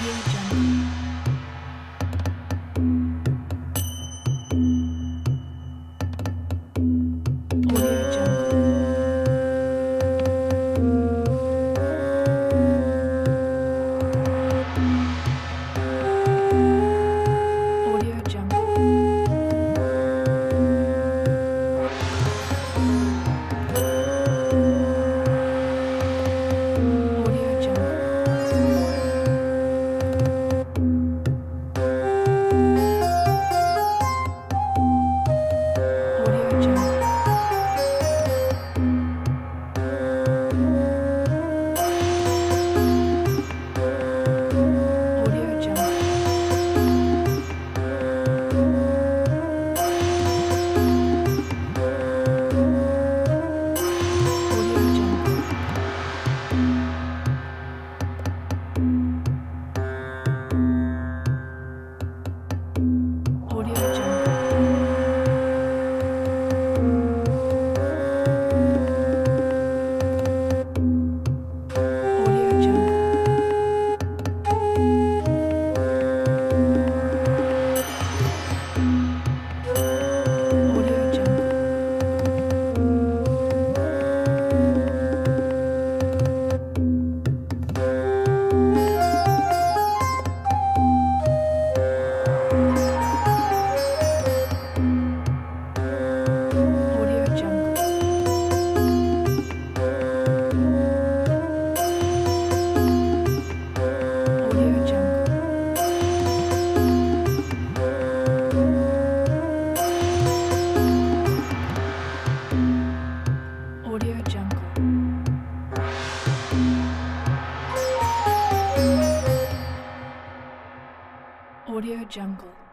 Audio Jungle. Audio Jungle. Audio Jungle. Audio Jungle. Audio Jungle. Audio Jungle. Audio Jungle. Audio Jungle. Audio Jungle. Audio Jungle. Audio Jungle. Audio Jungle. Audio Jungle. Audio Jungle.